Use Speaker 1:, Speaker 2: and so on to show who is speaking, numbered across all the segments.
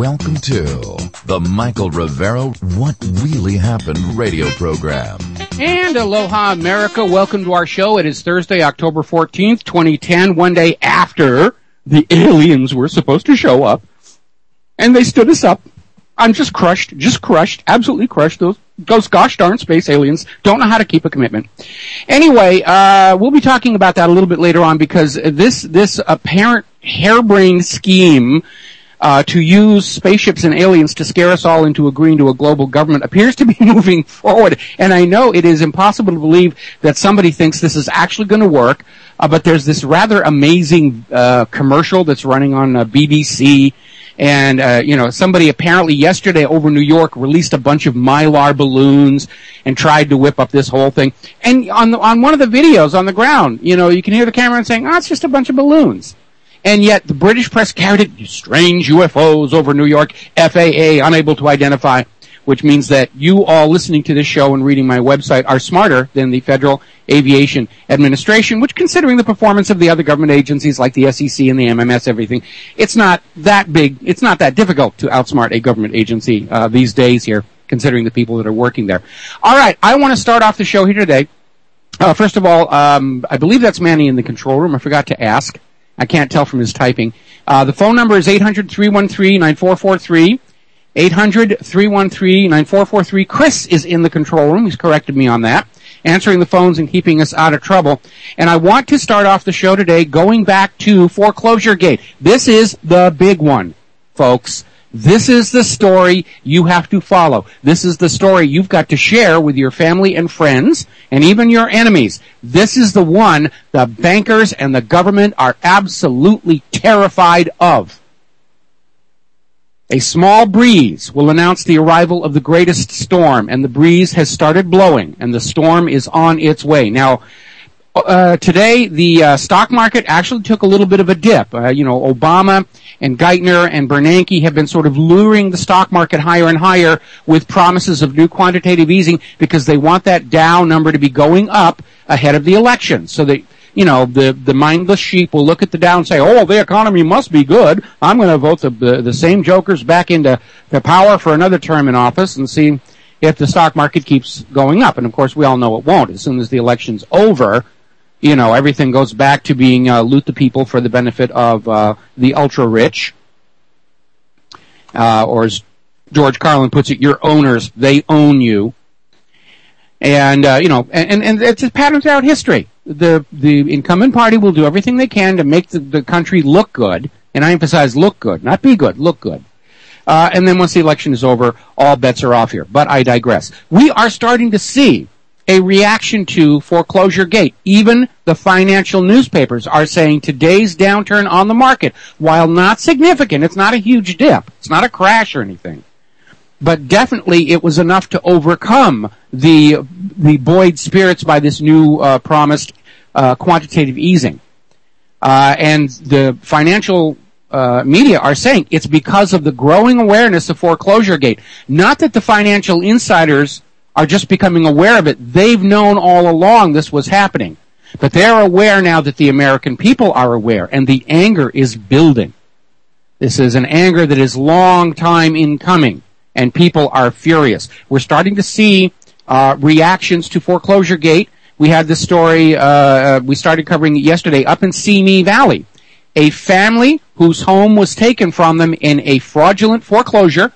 Speaker 1: Welcome to the Michael Rivera What Really Happened radio program.
Speaker 2: And aloha, America. Welcome to our show. It is Thursday, October 14th, 2010, one day after the aliens were supposed to show up. And they stood us up. I'm just crushed, absolutely crushed. Those gosh darn space aliens don't know how to keep a commitment. Anyway, we'll be talking about that a little bit later on because this apparent harebrained scheme to use spaceships and aliens to scare us all into agreeing to a global government appears to be moving forward. And I know it is impossible to believe that somebody thinks this is actually going to work, but there's this rather amazing commercial that's running on BBC. And, somebody apparently yesterday over New York released a bunch of Mylar balloons and tried to whip up this whole thing. And on one of the videos on the ground, you can hear the cameraman saying, it's just a bunch of balloons. And yet the British press carried it, strange UFOs over New York, FAA unable to identify, which means that you all listening to this show and reading my website are smarter than the Federal Aviation Administration, which, considering the performance of the other government agencies like the SEC and the MMS, everything, it's not that big, it's not that difficult to outsmart a government agency these days here, considering the people that are working there. All right, I want to start off the show here today. First of all, I believe that's Manny in the control room. I forgot to ask. I can't tell from his typing. The phone number is 800-313-9443. 800-313-9443. Chris is in the control room. He's corrected me on that, answering the phones and keeping us out of trouble. And I want to start off the show today going back to Foreclosure Gate. This is the big one, folks. This is the story you have to follow. This is the story you've got to share with your family and friends and even your enemies. This is the one the bankers and the government are absolutely terrified of. A small breeze will announce the arrival of the greatest storm, and the breeze has started blowing, and the storm is on its way. Now, today, the stock market actually took a little bit of a dip. Obama and Geithner and Bernanke have been sort of luring the stock market higher and higher with promises of new quantitative easing because they want that Dow number to be going up ahead of the election. So that, the mindless sheep will look at the Dow and say, the economy must be good. I'm going to vote the same jokers back into the power for another term in office and see if the stock market keeps going up. And, of course, we all know it won't. As soon as the election's over, everything goes back to being loot the people for the benefit of the ultra-rich. Or as George Carlin puts it, your owners, they own you. And, and it's a pattern throughout history. The incumbent party will do everything they can to make the country look good. And I emphasize look good, not be good, look good. And then once the election is over, all bets are off here. But I digress. We are starting to see a reaction to Foreclosure Gate. Even the financial newspapers are saying today's downturn on the market, while not significant, it's not a huge dip, it's not a crash or anything, but definitely it was enough to overcome the buoyed spirits by this new promised quantitative easing. And the financial media are saying it's because of the growing awareness of Foreclosure Gate. Not that the financial insiders are just becoming aware of it. They've known all along this was happening. But they're aware now that the American people are aware, and the anger is building. This is an anger that is long time in coming, and people are furious. We're starting to see reactions to Foreclosure Gate. We had this story we started covering yesterday up in Simi Valley. A family whose home was taken from them in a fraudulent foreclosure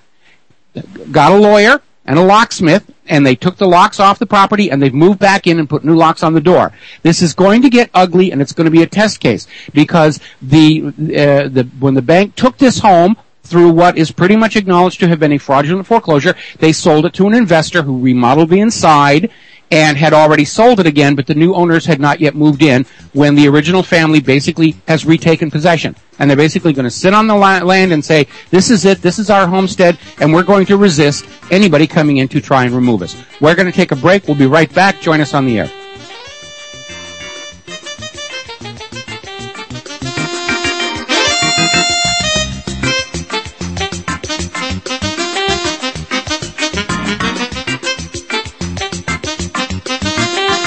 Speaker 2: got a lawyer and a locksmith, and they took the locks off the property, and they've moved back in and put new locks on the door. This is going to get ugly, and it's going to be a test case, because when the bank took this home through what is pretty much acknowledged to have been a fraudulent foreclosure, they sold it to an investor who remodeled the inside and had already sold it again, but the new owners had not yet moved in when the original family basically has retaken possession. And they're basically going to sit on the land and say, this is it, this is our homestead, and we're going to resist anybody coming in to try and remove us. We're going to take a break. We'll be right back. Join us on the air.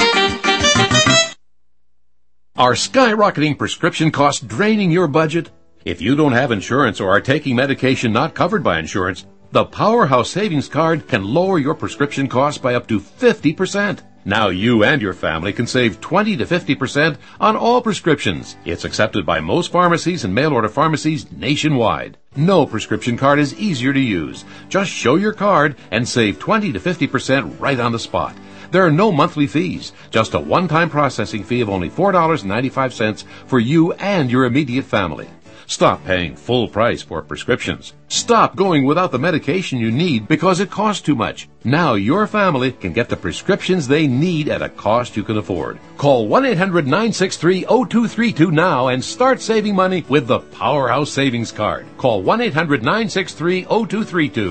Speaker 3: Are skyrocketing prescription costs draining your budget? If you don't have insurance or are taking medication not covered by insurance, the Powerhouse Savings Card can lower your prescription costs by up to 50%. Now you and your family can save 20 to 50% on all prescriptions. It's accepted by most pharmacies and mail-order pharmacies nationwide. No prescription card is easier to use. Just show your card and save 20 to 50% right on the spot. There are no monthly fees, just a one-time processing fee of only $4.95 for you and your immediate family. Stop paying full price for prescriptions. Stop going without the medication you need because it costs too much. Now your family can get the prescriptions they need at a cost you can afford. Call 1-800-963-0232 now and start saving money with the Powerhouse Savings Card. Call 1-800-963-0232.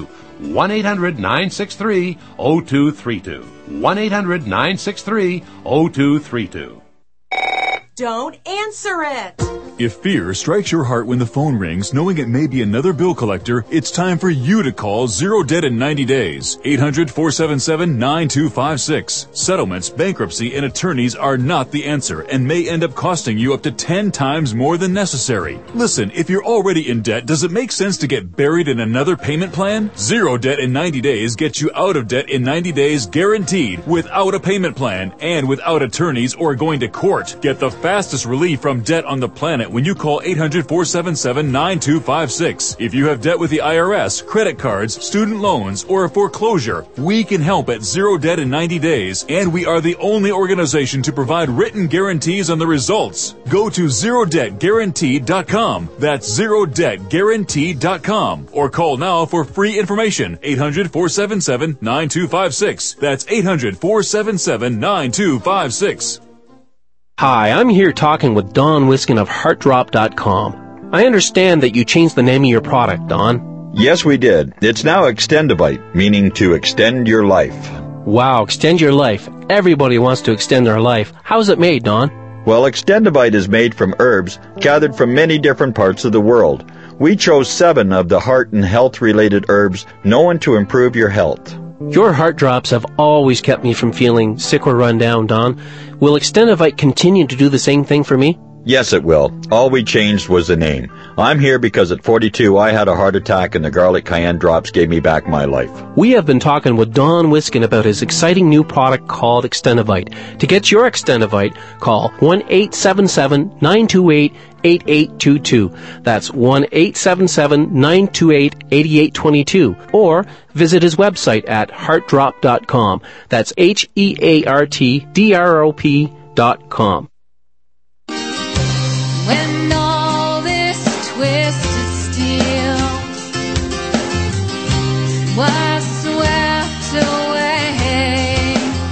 Speaker 3: 1-800-963-0232. 1-800-963-0232.
Speaker 4: Don't answer it!
Speaker 5: If fear strikes your heart when the phone rings, knowing it may be another bill collector, it's time for you to call Zero Debt in 90 days. 800-477-9256. Settlements, bankruptcy, and attorneys are not the answer and may end up costing you up to 10 times more than necessary. Listen, if you're already in debt, does it make sense to get buried in another payment plan? Zero Debt in 90 days gets you out of debt in 90 days guaranteed, without a payment plan and without attorneys or going to court. Get the fastest relief from debt on the planet when you call 800-477-9256. If you have debt with the IRS, credit cards, student loans, or a foreclosure, we can help at Zero Debt in 90 days, and we are the only organization to provide written guarantees on the results. Go to ZeroDebtGuaranteed.com. That's ZeroDebtGuaranteed.com. Or call now for free information. 800-477-9256. That's 800-477-9256.
Speaker 6: Hi, I'm here talking with Don Wiskin of HeartDrop.com. I understand that you changed the name of your product, Don.
Speaker 7: Yes, we did. It's now Extendivite, meaning to extend your life.
Speaker 6: Wow, extend your life. Everybody wants to extend their life. How's it made, Don?
Speaker 7: Well, Extendivite is made from herbs gathered from many different parts of the world. We chose 7 of the heart and health-related herbs known to improve your health.
Speaker 6: Your heart drops have always kept me from feeling sick or run down, Don. Will Extendivite continue to do the same thing for me?
Speaker 7: Yes, it will. All we changed was the name. I'm here because at 42 I had a heart attack and the garlic cayenne drops gave me back my life.
Speaker 6: We have been talking with Don Wiskin about his exciting new product called Extendivite. To get your Extendivite, call 1-877-928-8822. That's 1-877-928-8822. Or visit his website at heartdrop.com. That's HeartDrop.com.
Speaker 8: When all this twisted steel was swept away,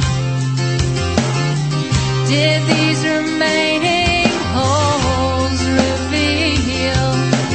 Speaker 8: did these remaining holes reveal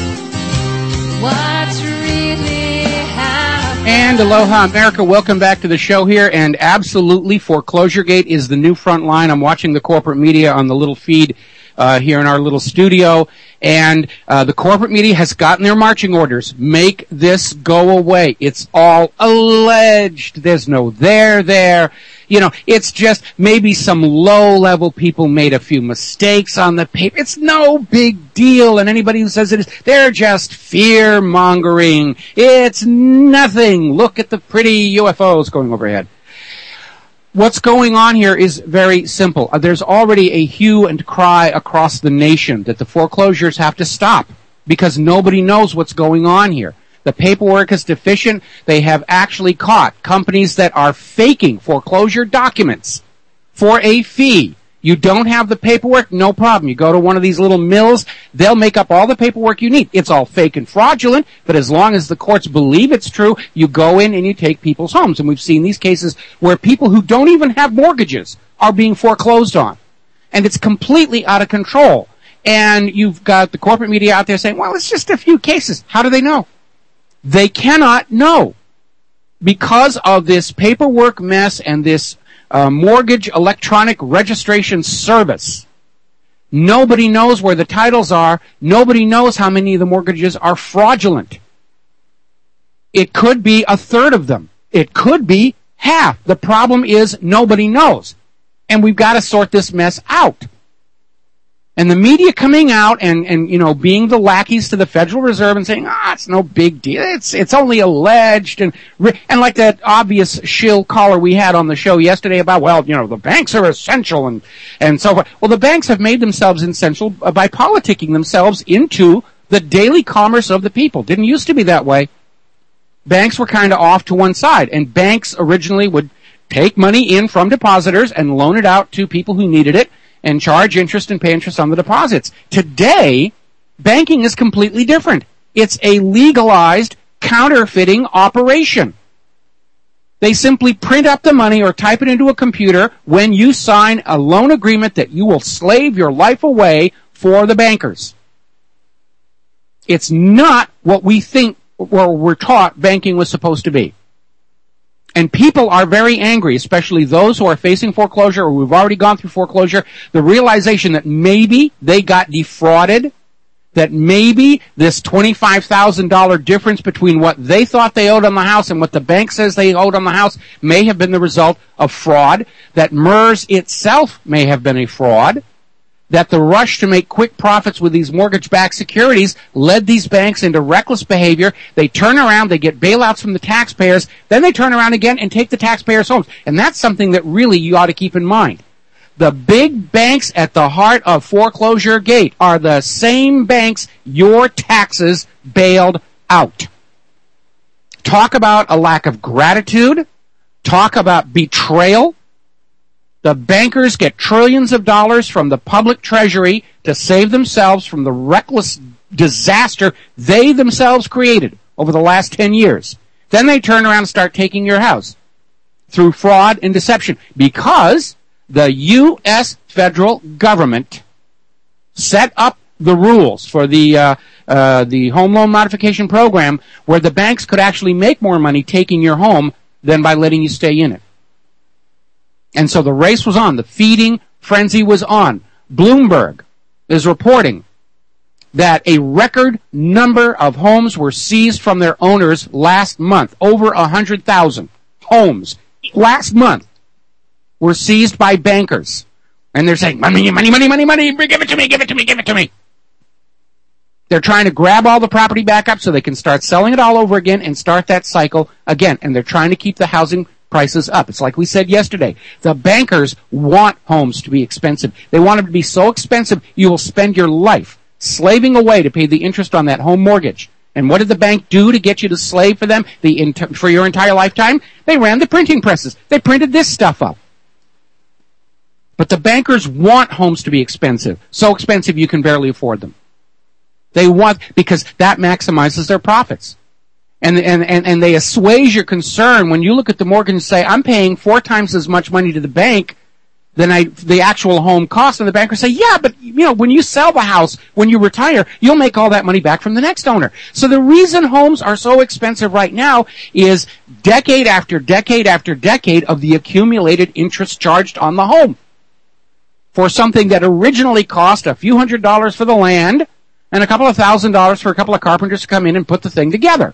Speaker 8: what's really happened?
Speaker 2: And aloha, America. Welcome back to the show here. And absolutely, Foreclosure Gate is the new front line. I'm watching the corporate media on the little feed here in our little studio, and the corporate media has gotten their marching orders. Make this go away. It's all alleged. There's no there. You know, it's just maybe some low-level people made a few mistakes on the paper. It's no big deal, and anybody who says it is, they're just fear-mongering. It's nothing. Look at the pretty UFOs going overhead. What's going on here is very simple. There's already a hue and cry across the nation that the foreclosures have to stop because nobody knows what's going on here. The paperwork is deficient. They have actually caught companies that are faking foreclosure documents for a fee. You don't have the paperwork, no problem. You go to one of these little mills, they'll make up all the paperwork you need. It's all fake and fraudulent, but as long as the courts believe it's true, you go in and you take people's homes. And we've seen these cases where people who don't even have mortgages are being foreclosed on. And it's completely out of control. And you've got the corporate media out there saying, well, it's just a few cases. How do they know? They cannot know because of this paperwork mess and this mortgage electronic registration service. Nobody knows where the titles are. Nobody knows how many of the mortgages are fraudulent. It could be a third of them. It could be half. The problem is nobody knows. And we've got to sort this mess out. And the media coming out and being the lackeys to the Federal Reserve and saying, it's no big deal. It's only alleged. And like that obvious shill caller we had on the show yesterday about, the banks are essential and so forth. Well, the banks have made themselves essential by politicking themselves into the daily commerce of the people. Didn't used to be that way. Banks were kind of off to one side, and banks originally would take money in from depositors and loan it out to people who needed it, and charge interest and pay interest on the deposits. Today, banking is completely different. It's a legalized counterfeiting operation. They simply print up the money or type it into a computer when you sign a loan agreement that you will slave your life away for the bankers. It's not what we think or we're taught banking was supposed to be. And people are very angry, especially those who are facing foreclosure or who've already gone through foreclosure. The realization that maybe they got defrauded, that maybe this $25,000 difference between what they thought they owed on the house and what the bank says they owed on the house may have been the result of fraud, that MERS itself may have been a fraud, that the rush to make quick profits with these mortgage-backed securities led these banks into reckless behavior. They turn around, they get bailouts from the taxpayers, then they turn around again and take the taxpayers' homes. And that's something that really you ought to keep in mind. The big banks at the heart of foreclosure gate are the same banks your taxes bailed out. Talk about a lack of gratitude. Talk about betrayal. The bankers get trillions of dollars from the public treasury to save themselves from the reckless disaster they themselves created over the last 10 years. Then they turn around and start taking your house through fraud and deception because the U.S. federal government set up the rules for the home loan modification program where the banks could actually make more money taking your home than by letting you stay in it. And so the race was on. The feeding frenzy was on. Bloomberg is reporting that a record number of homes were seized from their owners last month. Over 100,000 homes last month were seized by bankers. And they're saying, money, money, money, money, money, give it to me, give it to me, give it to me. They're trying to grab all the property back up so they can start selling it all over again and start that cycle again. And they're trying to keep the housing prices up. It's like we said yesterday. The bankers want homes to be expensive. They want them to be so expensive you will spend your life slaving away to pay the interest on that home mortgage. And what did the bank do to get you to slave for them for your entire lifetime? They ran the printing presses. They printed this stuff up. But the bankers want homes to be expensive. So expensive you can barely afford them. They want, because that maximizes their profits. And they assuage your concern when you look at the mortgage and say, I'm paying 4 times as much money to the bank than the actual home cost. And the banker say, yeah, but when you sell the house, when you retire, you'll make all that money back from the next owner. So the reason homes are so expensive right now is decade after decade after decade of the accumulated interest charged on the home for something that originally cost a few $100s for the land and a couple of $1,000s for a couple of carpenters to come in and put the thing together.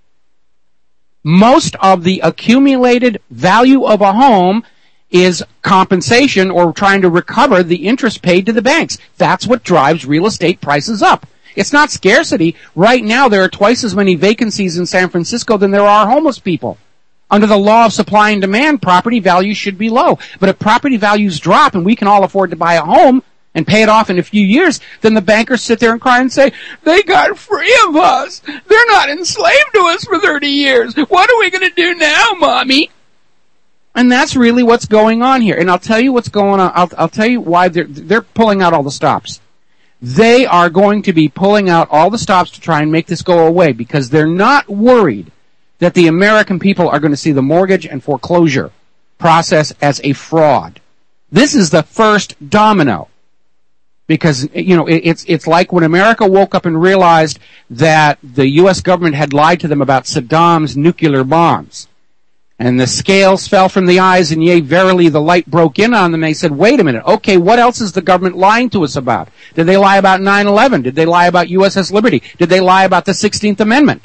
Speaker 2: Most of the accumulated value of a home is compensation or trying to recover the interest paid to the banks. That's what drives real estate prices up. It's not scarcity. Right now, there are twice as many vacancies in San Francisco than there are homeless people. Under the law of supply and demand, property values should be low. But if property values drop and we can all afford to buy a home and pay it off in a few years, then the bankers sit there and cry and say, they got free of us. They're not enslaved to us for 30 years. What are we going to do now, Mommy? And that's really what's going on here. And I'll tell you what's going on. I'll tell you why they're pulling out all the stops. They are going to be pulling out all the stops to try and make this go away because they're not worried that the American people are going to see the mortgage and foreclosure process as a fraud. This is the first domino. Because, it's like when America woke up and realized that the U.S. government had lied to them about Saddam's nuclear bombs. And the scales fell from the eyes, and yea, verily, the light broke in on them. They said, wait a minute, okay, what else is the government lying to us about? Did they lie about 9/11? Did they lie about USS Liberty? Did they lie about the 16th Amendment?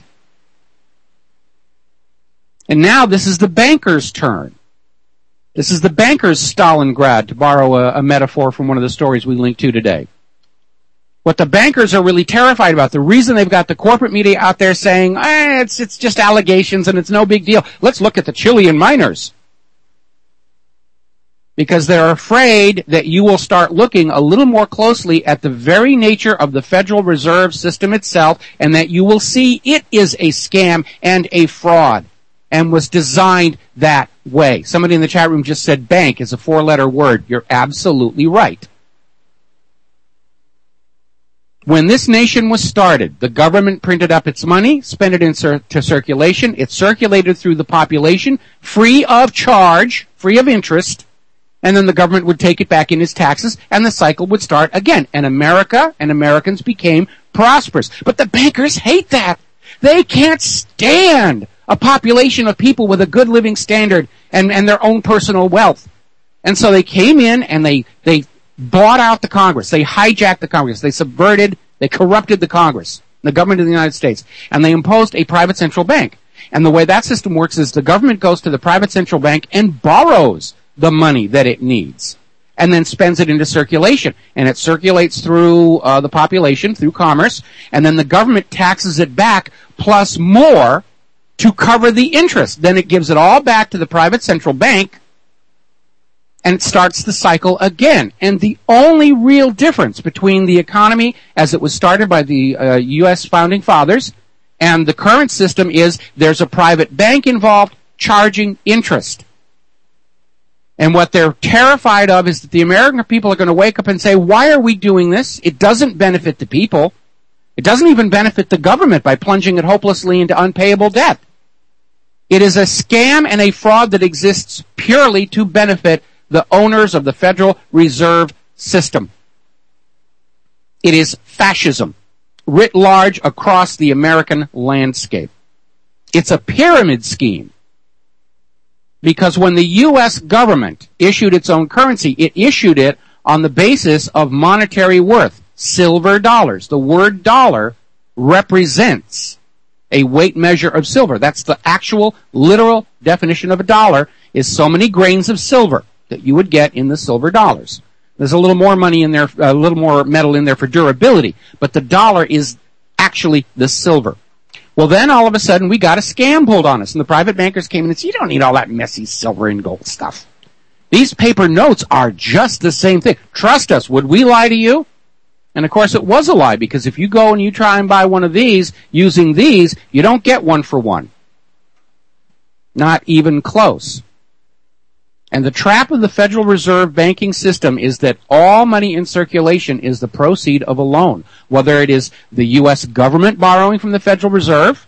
Speaker 2: And now this is the bankers' turn. This is the bankers' Stalingrad, to borrow a metaphor from one of the stories we linked to today. What the bankers are really terrified about, the reason they've got the corporate media out there saying, it's just allegations and it's no big deal. Let's look at the Chilean miners. Because they're afraid that you will start looking a little more closely at the very nature of the Federal Reserve System itself, and that you will see it is a scam and a fraud and was designed that way. Somebody in the chat room just said bank is a 4-letter word. You're absolutely right. When this nation was started, the government printed up its money, spent it into circulation. It circulated through the population, free of charge, free of interest, and then the government would take it back in as taxes, and the cycle would start again. And America and Americans became prosperous. But the bankers hate that. They can't stand a population of people with a good living standard and their own personal wealth. And so they came in and they bought out the Congress. They hijacked the Congress. They subverted, they corrupted the Congress, the government of the United States. And they imposed a private central bank. And the way that system works is the government goes to the private central bank and borrows the money that it needs, and then spends it into circulation. And it circulates through the population, through commerce, and then the government taxes it back plus more to cover the interest. Then it gives it all back to the private central bank, and it starts the cycle again. And the only real difference between the economy as it was started by the U.S. founding fathers and the current system is there's a private bank involved charging interest. And what they're terrified of is that the American people are going to wake up and say, why are we doing this? It doesn't benefit the people. It doesn't even benefit the government by plunging it hopelessly into unpayable debt. It is a scam and a fraud that exists purely to benefit the owners of the Federal Reserve System. It is fascism writ large across the American landscape. It's a pyramid scheme. Because when the U.S. government issued its own currency, it issued it on the basis of monetary worth, silver dollars. The word dollar represents a weight measure of silver. That's the actual, literal definition of a dollar, is so many grains of silver that you would get in the silver dollars. There's a little more money in there, a little more metal in there for durability, but the dollar is actually the silver. Well, then all of a sudden we got a scam pulled on us, and the private bankers came in and said, you don't need all that messy silver and gold stuff. These paper notes are just the same thing. Trust us, would we lie to you? And of course it was a lie, because if you go and you try and buy one of these using these, you don't get one for one. Not even close. And the trap of the Federal Reserve banking system is that all money in circulation is the proceed of a loan, whether it is the U.S. government borrowing from the Federal Reserve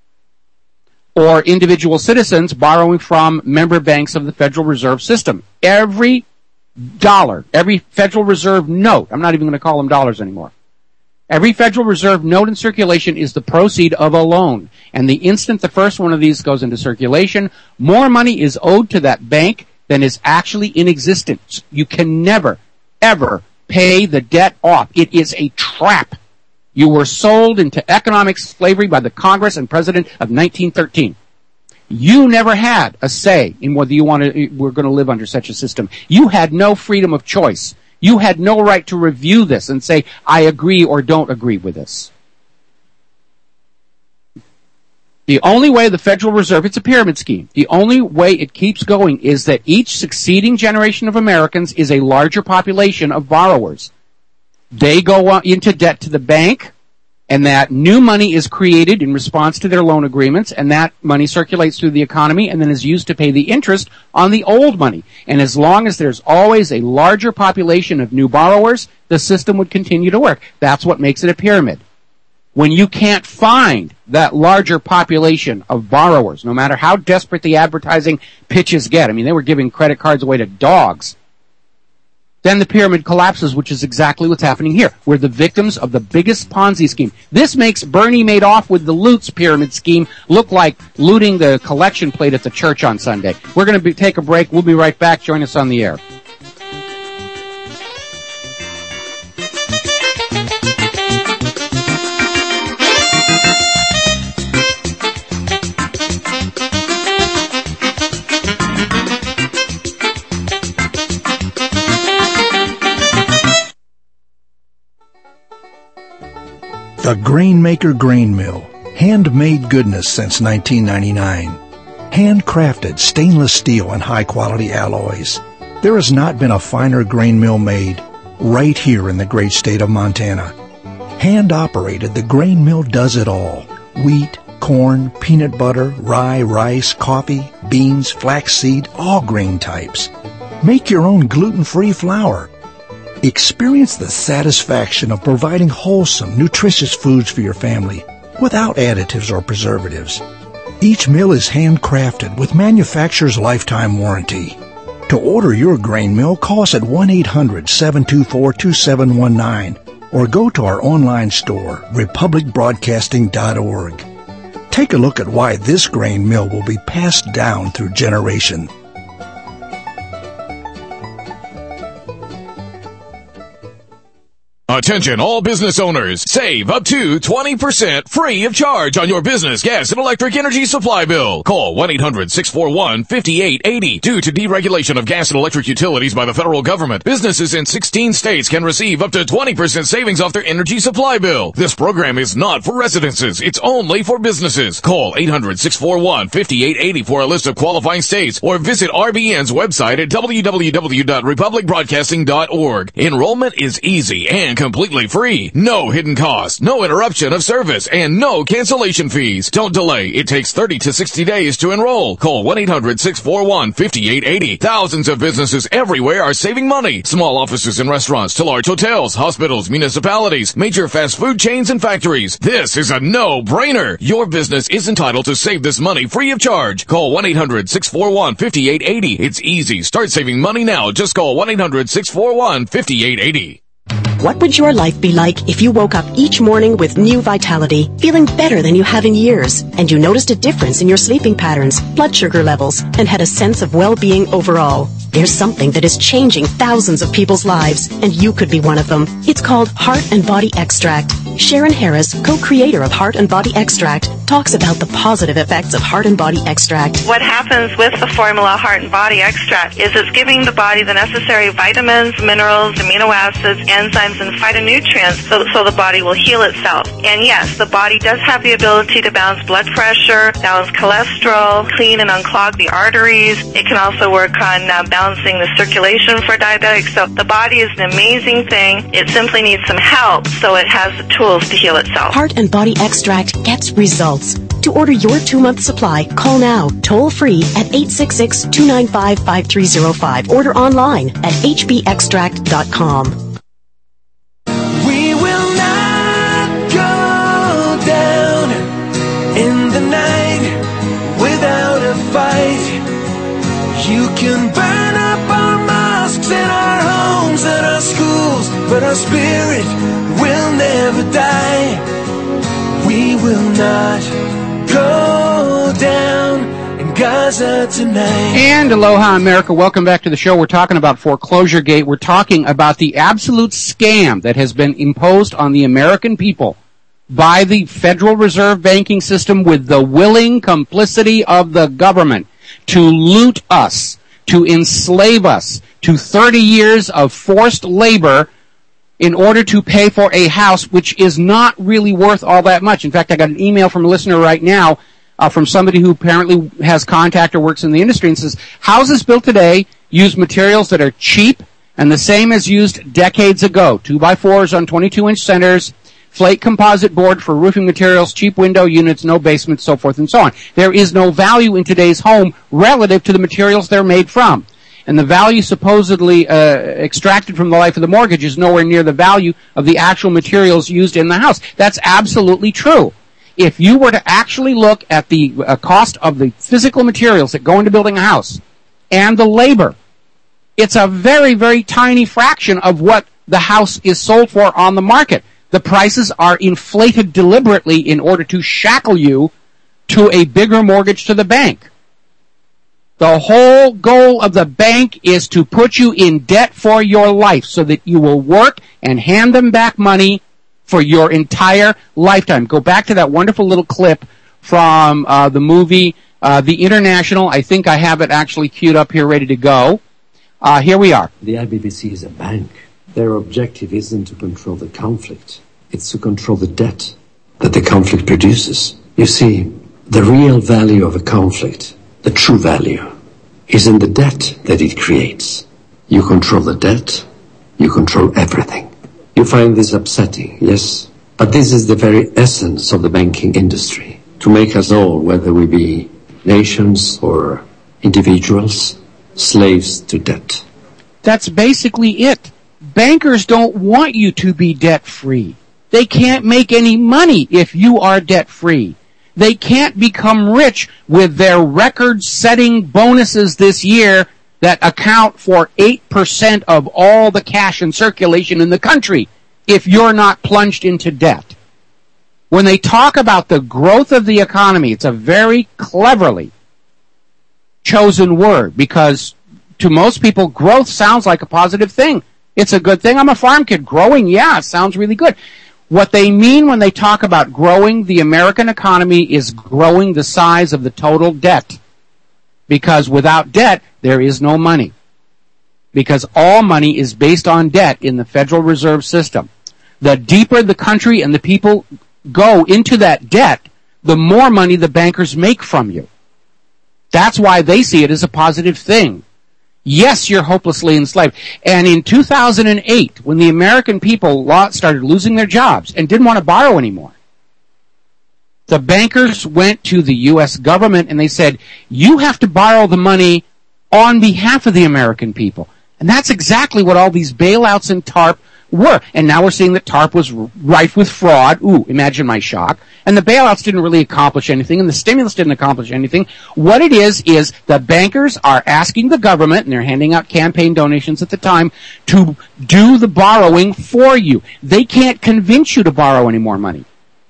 Speaker 2: or individual citizens borrowing from member banks of the Federal Reserve System. Every dollar, every Federal Reserve note, I'm not even going to call them dollars anymore, every Federal Reserve note in circulation is the proceed of a loan. And the instant the first one of these goes into circulation, more money is owed to that bank than is actually in existence. You can never, ever pay the debt off. It is a trap. You were sold into economic slavery by the Congress and President of 1913. You never had a say in whether you were going to live under such a system. You had no freedom of choice. You had no right to review this and say, I agree or don't agree with this. The only way the Federal Reserve, it's a pyramid scheme, the only way it keeps going is that each succeeding generation of Americans is a larger population of borrowers. They go into debt to the bank, and that new money is created in response to their loan agreements, and that money circulates through the economy and then is used to pay the interest on the old money. And as long as there's always a larger population of new borrowers, the system would continue to work. That's what makes it a pyramid. When you can't find that larger population of borrowers, no matter how desperate the advertising pitches get, I mean, they were giving credit cards away to dogs, then the pyramid collapses, which is exactly what's happening here. We're the victims of the biggest Ponzi scheme. This makes Bernie Madoff with the Lutz pyramid scheme look like looting the collection plate at the church on Sunday. We're going to take a break. We'll be right back. Join us on the air.
Speaker 9: The Grainmaker Grain Mill. Handmade goodness since 1999. Handcrafted stainless steel and high-quality alloys. There has not been a finer grain mill made right here in the great state of Montana. Hand-operated, the grain mill does it all. Wheat, corn, peanut butter, rye, rice, coffee, beans, flaxseed, all grain types. Make your own gluten-free flour. Experience the satisfaction of providing wholesome, nutritious foods for your family without additives or preservatives. Each mill is handcrafted with manufacturer's lifetime warranty. To order your grain mill, call us at 1-800-724-2719 or go to our online store, republicbroadcasting.org. Take a look at why this grain mill will be passed down through generation.
Speaker 10: Attention all business owners. Save up to 20% free of charge on your business gas and electric energy supply bill. Call 1-800-641-5880. Due to deregulation of gas and electric utilities by the federal government, businesses in 16 states can receive up to 20% savings off their energy supply bill. This program is not for residences. It's only for businesses. Call 800-641-5880 for a list of qualifying states or visit RBN's website at www.republicbroadcasting.org. Enrollment is easy and completely free. No hidden costs, no interruption of service, and no cancellation fees. Don't delay. It takes 30 to 60 days to enroll. Call 1-800-641-5880. Thousands of businesses everywhere are saving money. Small offices and restaurants to large hotels, hospitals, municipalities, major fast food chains, and factories. This is a no-brainer. Your business is entitled to save this money free of charge. Call 1-800-641-5880. It's easy. Start saving money now. Just call 1-800-641-5880.
Speaker 11: What would your life be like if you woke up each morning with new vitality, feeling better than you have in years, and you noticed a difference in your sleeping patterns, blood sugar levels, and had a sense of well-being overall? There's something that is changing thousands of people's lives, and you could be one of them. It's called Heart and Body Extract. Sharon Harris, co-creator of Heart and Body Extract, talks about the positive effects of Heart and Body Extract.
Speaker 12: What happens with the formula Heart and Body Extract is it's giving the body the necessary vitamins, minerals, amino acids, enzymes, and phytonutrients so the body will heal itself. And yes, the body does have the ability to balance blood pressure, balance cholesterol, clean and unclog the arteries. It can also work on balancing the circulation for diabetics. So the body is an amazing thing. It simply needs some help so it has the tools to heal itself.
Speaker 11: Heart and Body Extract gets results. To order your 2-month supply, call now, toll free at 866-295-5305. Order online at hbextract.com.
Speaker 13: We will not go down in the night without a fight. You can burn up our mosques and our homes and our schools, but our spirit will never die. We will not go down in Gaza tonight.
Speaker 2: And aloha, America. Welcome back to the show. We're talking about Foreclosure Gate. We're talking about the absolute scam that has been imposed on the American people by the Federal Reserve banking system with the willing complicity of the government to loot us, to enslave us to 30 years of forced labor in order to pay for a house which is not really worth all that much. In fact, I got an email from a listener right now from somebody who apparently has contact or works in the industry and says, houses built today use materials that are cheap and the same as used decades ago. 2x4s on 22-inch centers, flake composite board for roofing materials, cheap window units, no basements, so forth and so on. There is no value in today's home relative to the materials they're made from. And the value supposedly extracted from the life of the mortgage is nowhere near the value of the actual materials used in the house. That's absolutely true. If you were to actually look at the cost of the physical materials that go into building a house and the labor, it's a very, very tiny fraction of what the house is sold for on the market. The prices are inflated deliberately in order to shackle you to a bigger mortgage to the bank. The whole goal of the bank is to put you in debt for your life so that you will work and hand them back money for your entire lifetime. Go back to that wonderful little clip from the movie The International. I think I have it actually queued up here, ready to go. Here we are.
Speaker 14: The IBBC is a bank. Their objective isn't to control the conflict. It's to control the debt that the conflict produces. You see, the real value of a conflict, the true value, is in the debt that it creates. You control the debt, you control everything. You find this upsetting, yes? But this is the very essence of the banking industry. To make us all, whether we be nations or individuals, slaves to debt.
Speaker 2: That's basically it. Bankers don't want you to be debt-free. They can't make any money if you are debt-free. They can't become rich with their record-setting bonuses this year that account for 8% of all the cash in circulation in the country if you're not plunged into debt. When they talk about the growth of the economy, it's a very cleverly chosen word because to most people, growth sounds like a positive thing. It's a good thing. I'm a farm kid. Growing, yeah, sounds really good. What they mean when they talk about growing the American economy is growing the size of the total debt. Because without debt, there is no money. Because all money is based on debt in the Federal Reserve System. The deeper the country and the people go into that debt, the more money the bankers make from you. That's why they see it as a positive thing. Yes, you're hopelessly enslaved. And in 2008, when the American people started losing their jobs and didn't want to borrow anymore, the bankers went to the U.S. government and they said, you have to borrow the money on behalf of the American people. And that's exactly what all these bailouts and TARP were. And now we're seeing that TARP was rife with fraud. Ooh, imagine my shock. And the bailouts didn't really accomplish anything, and the stimulus didn't accomplish anything. What it is the bankers are asking the government, and they're handing out campaign donations at the time, to do the borrowing for you. They can't convince you to borrow any more money.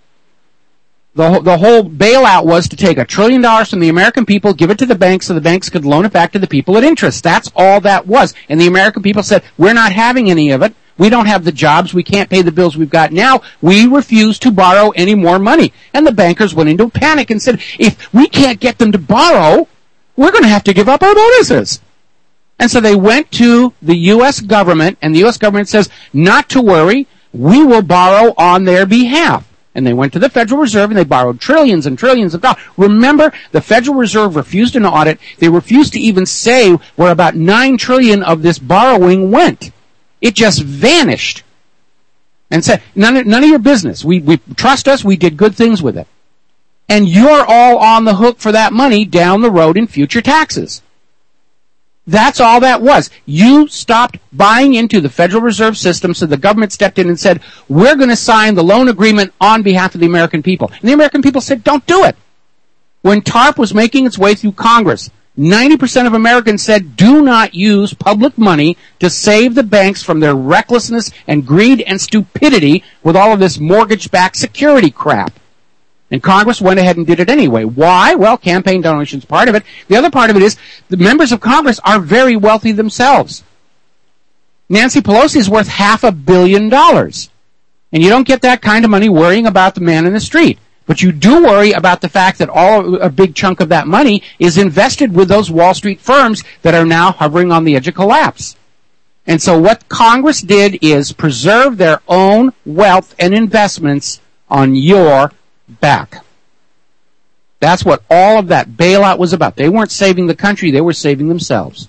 Speaker 2: The whole bailout was to take $1 trillion from the American people, give it to the banks so the banks could loan it back to the people at interest. That's all that was. And the American people said, we're not having any of it. We don't have the jobs. We can't pay the bills we've got now. We refuse to borrow any more money. And the bankers went into a panic and said, if we can't get them to borrow, we're going to have to give up our bonuses. And so they went to the U.S. government, and the U.S. government says, not to worry, we will borrow on their behalf. And they went to the Federal Reserve and they borrowed trillions and trillions of dollars. Remember, the Federal Reserve refused an audit. They refused to even say where about $9 trillion of this borrowing went. It just vanished. And said, none of your business. We trust us, we did good things with it. And you're all on the hook for that money down the road in future taxes. That's all that was. You stopped buying into the Federal Reserve System, so the government stepped in and said, we're going to sign the loan agreement on behalf of the American people. And the American people said, don't do it. When TARP was making its way through Congress, 90% of Americans said, do not use public money to save the banks from their recklessness and greed and stupidity with all of this mortgage-backed security crap. And Congress went ahead and did it anyway. Why? Well, campaign donations part of it. The other part of it is the members of Congress are very wealthy themselves. Nancy Pelosi is worth $500 million. And you don't get that kind of money worrying about the man in the street. But you do worry about the fact that a big chunk of that money is invested with those Wall Street firms that are now hovering on the edge of collapse. And so what Congress did is preserve their own wealth and investments on your back. That's what all of that bailout was about. They weren't saving the country, they were saving themselves.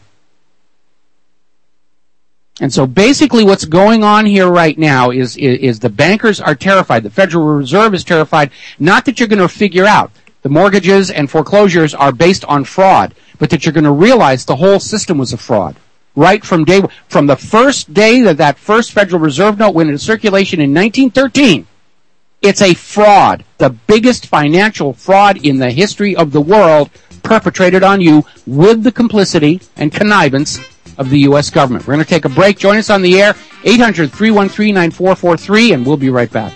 Speaker 2: And so basically what's going on here right now is the bankers are terrified. The Federal Reserve is terrified. Not that you're going to figure out the mortgages and foreclosures are based on fraud, but that you're going to realize the whole system was a fraud. Right from the first day that first Federal Reserve note went into circulation in 1913, it's a fraud. The biggest financial fraud in the history of the world perpetrated on you with the complicity and connivance of the U.S. government. We're going to take a break. Join us on the air, 800-313-9443, and we'll be right back.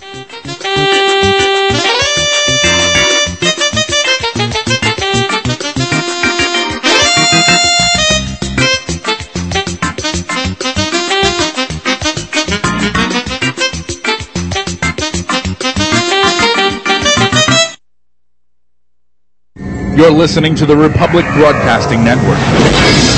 Speaker 15: You're listening to the Republic Broadcasting Network.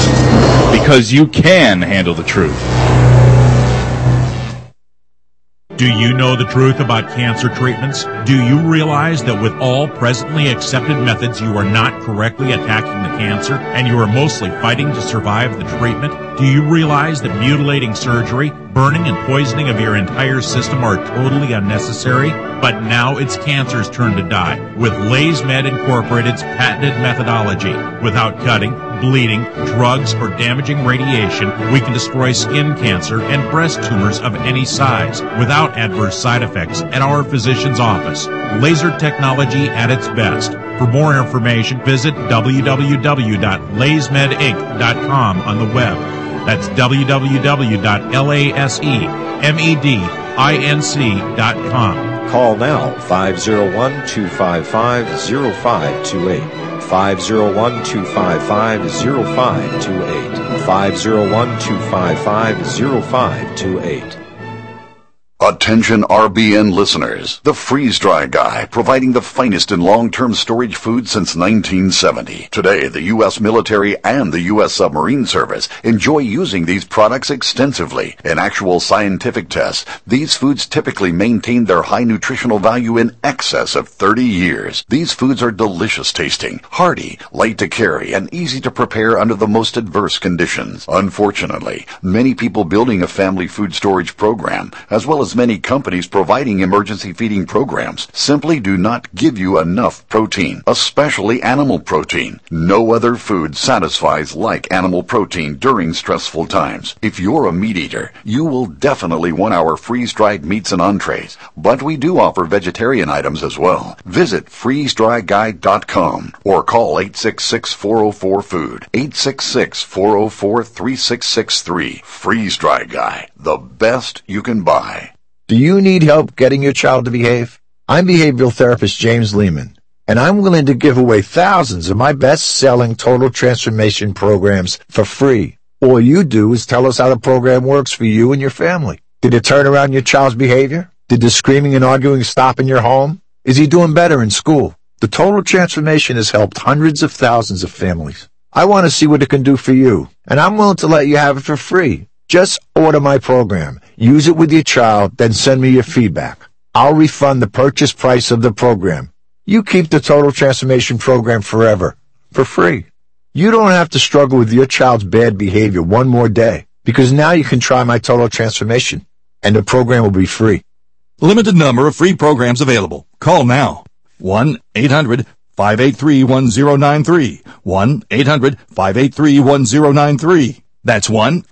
Speaker 15: Because you can handle the truth.
Speaker 16: Do you know the truth about cancer treatments? Do you realize that with all presently accepted methods, you are not correctly attacking the cancer, and you are mostly fighting to survive the treatment? Do you realize that mutilating surgery, burning and poisoning of your entire system are totally unnecessary? But now it's cancer's turn to die with LaysMed Incorporated's patented methodology. Without cutting, bleeding, drugs, or damaging radiation, we can destroy skin cancer and breast tumors of any size without adverse side effects at our physician's office. Laser technology at its best. For more information, visit www.laysmedinc.com on the web. That's www.laysmedinc.com.
Speaker 17: Call now, 501-255-0528. 501-255-0528. 501-255-0528.
Speaker 18: Attention RBN listeners. The Freeze Dry Guy, providing the finest in long-term storage food since 1970. Today, the U.S. military and the U.S. submarine service enjoy using these products extensively. In actual scientific tests, these foods typically maintain their high nutritional value in excess of 30 years. These foods are delicious tasting, hearty, light to carry, and easy to prepare under the most adverse conditions. Unfortunately, many people building a family food storage program, as well as many companies providing emergency feeding programs, simply do not give you enough protein, especially animal protein. No other food satisfies like animal protein during stressful times. If you're a meat eater, you will definitely want our freeze-dried meats and entrees, but we do offer vegetarian items as well. Visit freezedryguy.com or call 866-404-FOOD, 866-404-3663. Freeze Dry Guy, the best you can buy.
Speaker 19: Do you need help getting your child to behave? I'm behavioral therapist James Lehman, and I'm willing to give away thousands of my best-selling total transformation programs for free. All you do is tell us how the program works for you and your family. Did it turn around your child's behavior? Did the screaming and arguing stop in your home? Is he doing better in school? The total transformation has helped hundreds of thousands of families. I want to see what it can do for you, and I'm willing to let you have it for free. Just order my program, use it with your child, then send me your feedback. I'll refund the purchase price of the program. You keep the Total Transformation Program forever, for free. You don't have to struggle with your child's bad behavior one more day, because now you can try my Total Transformation, and the program will be free.
Speaker 20: Limited number of free programs available. Call now. 1-800-583-1093. 1-800-583-1093. That's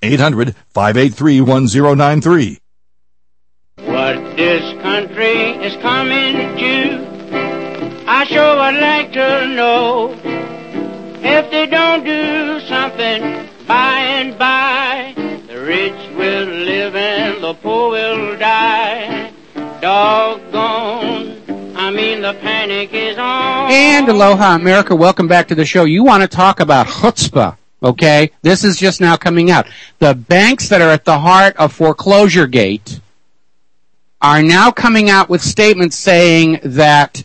Speaker 20: 1-800-583-1093.
Speaker 21: What this country is coming to, I sure would like to know. If they don't do something by and by, the rich will live and the poor will die. Doggone, the panic is on.
Speaker 2: And aloha, America. Welcome back to the show. You want to talk about chutzpah. Okay, this is just now coming out. The banks that are at the heart of foreclosure gate are now coming out with statements saying that,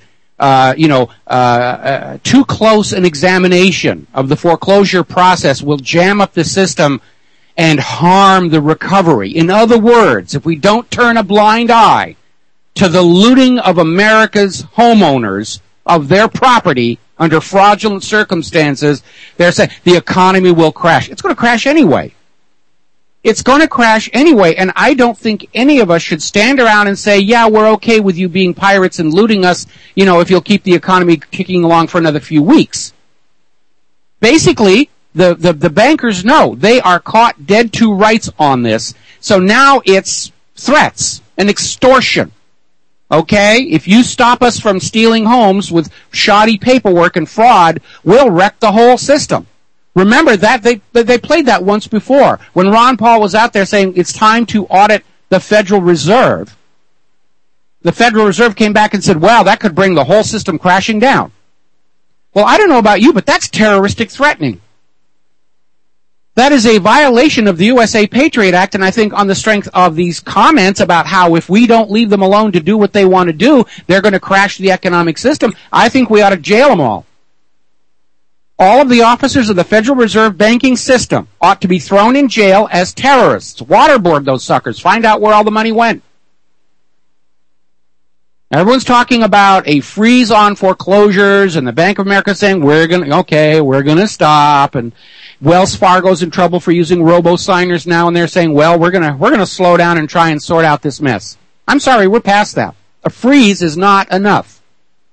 Speaker 2: too close an examination of the foreclosure process will jam up the system and harm the recovery. In other words, if we don't turn a blind eye to the looting of America's homeowners of their property under fraudulent circumstances, they're saying the economy will crash. It's going to crash anyway. It's going to crash anyway, and I don't think any of us should stand around and say, yeah, we're okay with you being pirates and looting us, if you'll keep the economy kicking along for another few weeks. Basically, the bankers know they are caught dead to rights on this, so now it's threats and extortion. Okay? If you stop us from stealing homes with shoddy paperwork and fraud, we'll wreck the whole system. Remember that they played that once before when Ron Paul was out there saying it's time to audit the Federal Reserve. The Federal Reserve came back and said, wow, that could bring the whole system crashing down. Well, I don't know about you, but that's terroristic threatening. That is a violation of the USA Patriot Act, and I think on the strength of these comments about how if we don't leave them alone to do what they want to do, they're going to crash the economic system, I think we ought to jail them all. All of the officers of the Federal Reserve banking system ought to be thrown in jail as terrorists. Waterboard those suckers. Find out where all the money went. Everyone's talking about a freeze on foreclosures, and the Bank of America saying we're gonna stop, and Wells Fargo's in trouble for using robo-signers now, and they're saying, well, we're gonna slow down and try and sort out this mess. I'm sorry, we're past that. A freeze is not enough.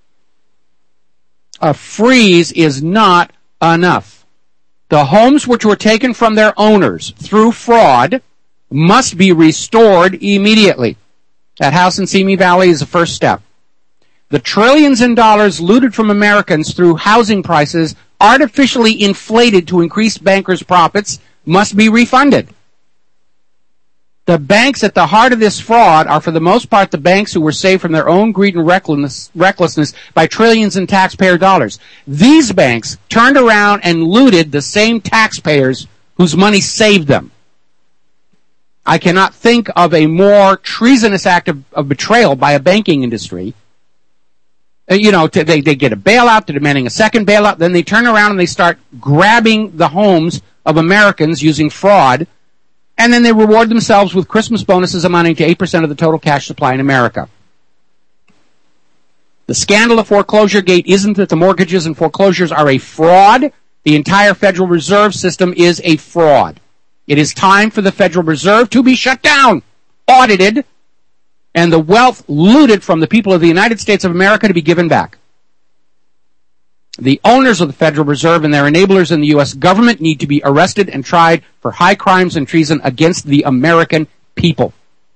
Speaker 2: A freeze is not enough. The homes which were taken from their owners through fraud must be restored immediately. That house in Simi Valley is the first step. The trillions in dollars looted from Americans through housing prices artificially inflated to increase bankers' profits must be refunded. The banks at the heart of this fraud are, for the most part, the banks who were saved from their own greed and recklessness by trillions in taxpayer dollars. These banks turned around and looted the same taxpayers whose money saved them. I cannot think of a more treasonous act of betrayal by a banking industry. They get a bailout, they're demanding a second bailout, then they turn around and they start grabbing the homes of Americans using fraud, and then they reward themselves with Christmas bonuses amounting to 8% of the total cash supply in America. The scandal of Foreclosure Gate isn't that the mortgages and foreclosures are a fraud. The entire Federal Reserve System is a fraud. It is time for the Federal Reserve to be shut down, audited, and the wealth looted from the people of the United States of America to be given back. The owners of the Federal Reserve and their enablers in the U.S. government need to be arrested and tried for high crimes and treason against the American people.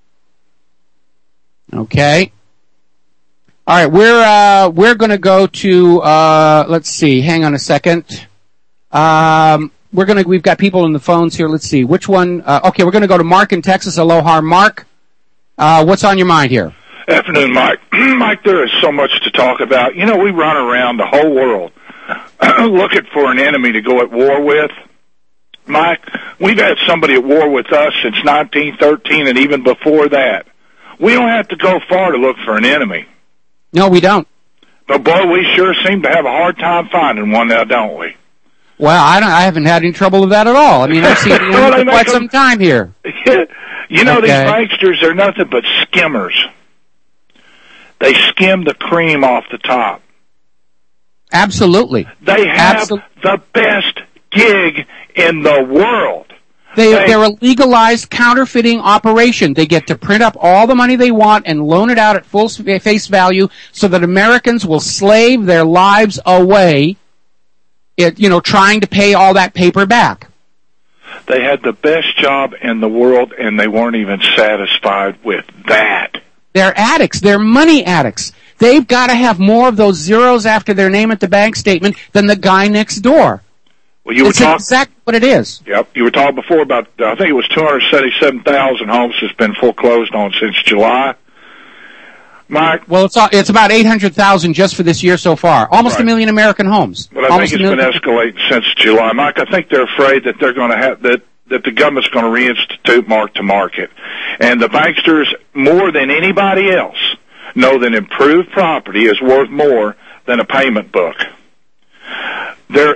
Speaker 2: Okay? All right, we're going to go to, let's see, hang on a second. We've got people on the phones here. Let's see, which one? Okay, we're going to go to Mark in Texas. Aloha, Mark. What's on your mind here?
Speaker 1: Afternoon, Mike. Mike, there is so much to talk about. You know, we run around the whole world looking for an enemy to go at war with. Mike, we've had somebody at war with us since 1913 and even before that. We don't have to go far to look for an enemy.
Speaker 2: No, we don't.
Speaker 1: But, boy, we sure seem to have a hard time finding one now, don't we?
Speaker 2: Well, I haven't had any trouble with that at all. I mean, I've seen it for quite some time here.
Speaker 1: You know, these banksters, they're nothing but skimmers. They skim the cream off the top.
Speaker 2: Absolutely.
Speaker 1: They have the best gig in the world.
Speaker 2: They're a legalized counterfeiting operation. They get to print up all the money they want and loan it out at full face value so that Americans will slave their lives away, trying to pay all that paper back.
Speaker 1: They had the best job in the world, and they weren't even satisfied with that.
Speaker 2: They're addicts. They're money addicts. They've got to have more of those zeros after their name at the bank statement than the guy next door.
Speaker 1: Well, it's
Speaker 2: exactly what it is.
Speaker 1: Yep. You were talking before about, I think it was 277,000 homes has been foreclosed on since July. Mike?
Speaker 2: Well, it's about 800,000 just for this year so far. Almost a million American homes.
Speaker 1: But I think it's been escalating since July. Mike, I think they're afraid that they're going to have that the government's going to reinstitute mark-to-market. And the banksters, more than anybody else, know that improved property is worth more than a payment book. They're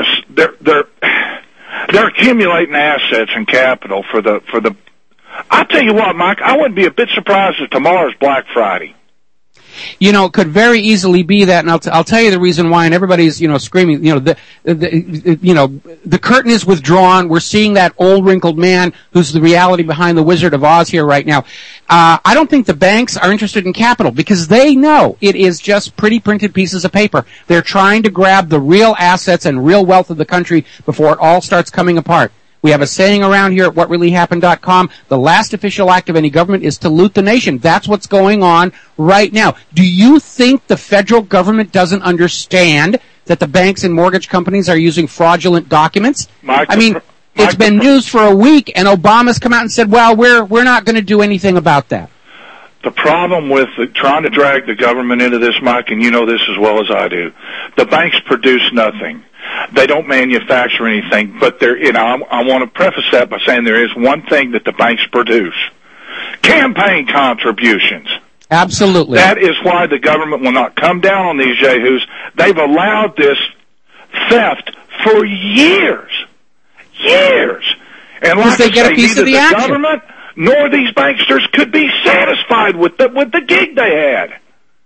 Speaker 1: accumulating assets and capital for the. I'll tell you what, Mike. I wouldn't be a bit surprised if tomorrow's Black Friday.
Speaker 2: It could very easily be that, and I'll tell you the reason why. And everybody's, screaming. The curtain is withdrawn. We're seeing that old wrinkled man who's the reality behind the Wizard of Oz here right now. I don't think the banks are interested in capital because they know it is just pretty printed pieces of paper. They're trying to grab the real assets and real wealth of the country before it all starts coming apart. We have a saying around here at whatreallyhappened.com, the last official act of any government is to loot the nation. That's what's going on right now. Do you think the federal government doesn't understand that the banks and mortgage companies are using fraudulent documents? It's been news for a week, and Obama's come out and said, well, we're not going to do anything about that.
Speaker 1: The problem with trying to drag the government into this, Mike, and you know this as well as I do, the banks produce nothing. They don't manufacture anything, but I want to preface that by saying there is one thing that the banks produce. Campaign contributions.
Speaker 2: Absolutely.
Speaker 1: That is why the government will not come down on these yahoos. They've allowed this theft for years. Years. And like
Speaker 2: they get a piece of the
Speaker 1: neither the
Speaker 2: action.
Speaker 1: Government nor these banksters could be satisfied with the gig they had.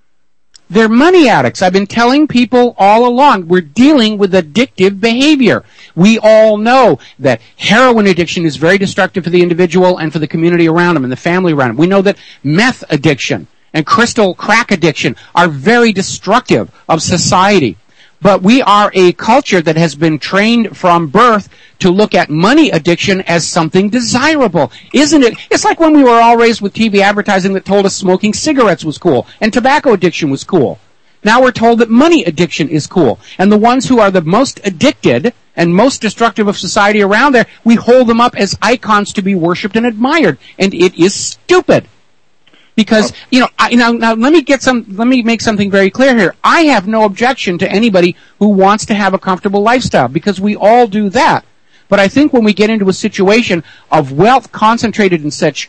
Speaker 2: They're money addicts. I've been telling people all along, we're dealing with addictive behavior. We all know that heroin addiction is very destructive for the individual and for the community around them and the family around them. We know that meth addiction and crystal crack addiction are very destructive of society. But we are a culture that has been trained from birth to look at money addiction as something desirable. Isn't it? It's like when we were all raised with TV advertising that told us smoking cigarettes was cool and tobacco addiction was cool. Now we're told that money addiction is cool. And the ones who are the most addicted and most destructive of society around there, we hold them up as icons to be worshipped and admired. And it is stupid. Because, now let me make something very clear here. I have no objection to anybody who wants to have a comfortable lifestyle, because we all do that. But I think when we get into a situation of wealth concentrated in such,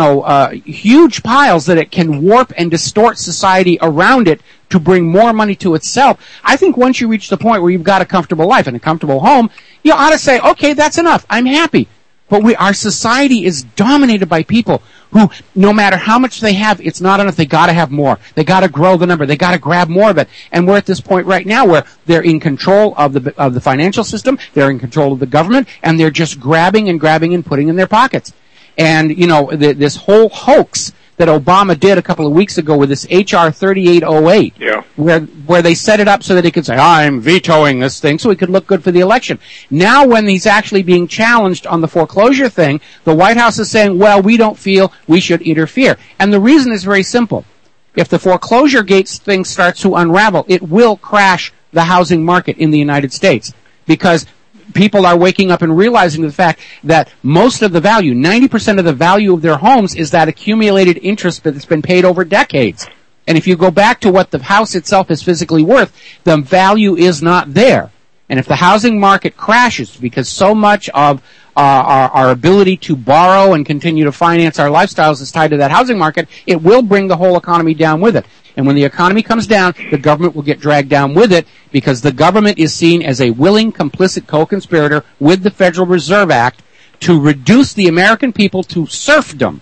Speaker 2: huge piles that it can warp and distort society around it to bring more money to itself, I think once you reach the point where you've got a comfortable life and a comfortable home, you ought to say, okay, that's enough. I'm happy. But our society is dominated by people who, no matter how much they have, it's not enough. They got to have more. They got to grow the number. They got to grab more of it. And we're at this point right now where they're in control of the financial system. They're in control of the government, and they're just grabbing and putting in their pockets. And this whole hoax that Obama did a couple of weeks ago with this H.R. 3808, where they set it up so that he could say, I'm vetoing this thing, so he could look good for the election. Now when he's actually being challenged on the foreclosure thing, the White House is saying, well, we don't feel we should interfere. And the reason is very simple. If the foreclosure gates thing starts to unravel, it will crash the housing market in the United States, because people are waking up and realizing the fact that most of the value, 90% of the value of their homes, is that accumulated interest that's been paid over decades. And if you go back to what the house itself is physically worth, the value is not there. And if the housing market crashes, because so much of our ability to borrow and continue to finance our lifestyles is tied to that housing market, it will bring the whole economy down with it. And when the economy comes down, the government will get dragged down with it, because the government is seen as a willing, complicit co-conspirator with the Federal Reserve Act to reduce the American people to serfdom.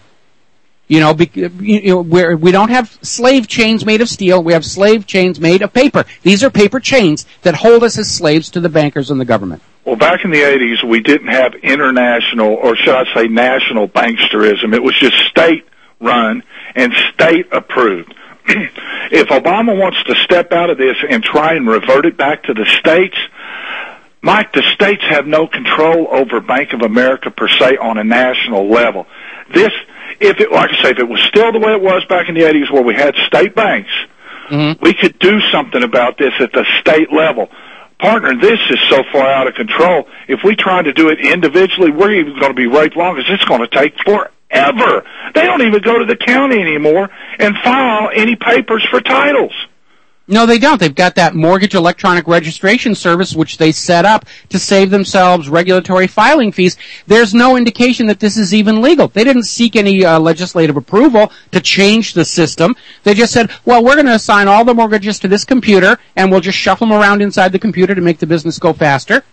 Speaker 2: Where we don't have slave chains made of steel, we have slave chains made of paper. These are paper chains that hold us as slaves to the bankers and the government.
Speaker 1: Well, back in the 80s, we didn't have international, or should I say national, banksterism. It was just state-run and state-approved. If Obama wants to step out of this and try and revert it back to the states, Mike, the states have no control over Bank of America per se on a national level. If it was still the way it was back in the 80s where we had state banks, we could do something about this at the state level. Partner, this is so far out of control. If we try to do it individually, we're even going to be raped long, because it's going to take forever. They don't even go to the county anymore and file any papers for titles.
Speaker 2: No, they don't. They've got that mortgage electronic registration service, which they set up to save themselves regulatory filing fees. There's no indication that this is even legal. They didn't seek any legislative approval to change the system. They just said, well, we're going to assign all the mortgages to this computer, and we'll just shuffle them around inside the computer to make the business go faster.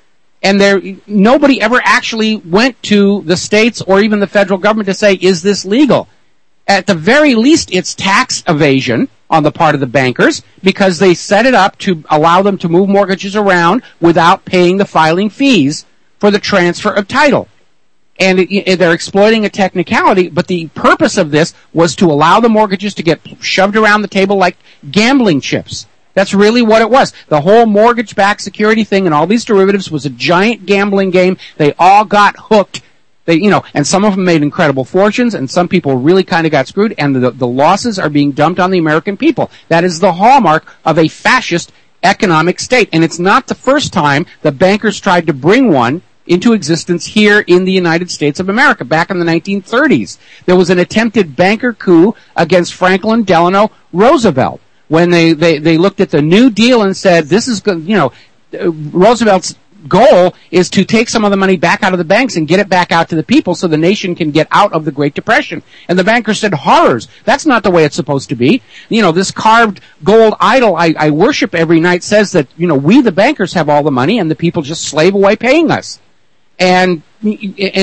Speaker 2: And nobody ever actually went to the states or even the federal government to say, is this legal? At the very least, it's tax evasion on the part of the bankers, because they set it up to allow them to move mortgages around without paying the filing fees for the transfer of title. And they're exploiting a technicality, but the purpose of this was to allow the mortgages to get shoved around the table like gambling chips. That's really what it was. The whole mortgage-backed security thing and all these derivatives was a giant gambling game. They all got hooked. And some of them made incredible fortunes, and some people really kind of got screwed, and the losses are being dumped on the American people. That is the hallmark of a fascist economic state. And it's not the first time the bankers tried to bring one into existence here in the United States of America. Back in the 1930s, there was an attempted banker coup against Franklin Delano Roosevelt, when they looked at the New Deal and said, this is good, Roosevelt's goal is to take some of the money back out of the banks and get it back out to the people so the nation can get out of the Great Depression. And the bankers said, horrors, that's not the way it's supposed to be. This carved gold idol I worship every night says that, we the bankers have all the money and the people just slave away paying us. And